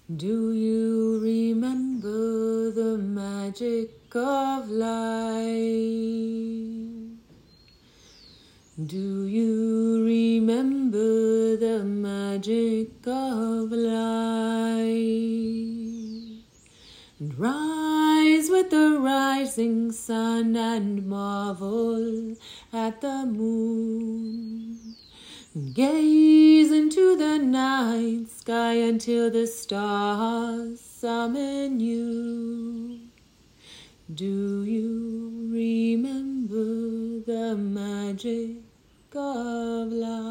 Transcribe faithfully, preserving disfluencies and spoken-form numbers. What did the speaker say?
Do you remember the magic of life? Do you remember the magic of life? And rise with the rising sun and marvel at the moon. And gaze into the night sky until the stars summon you. Do you remember the magic of life?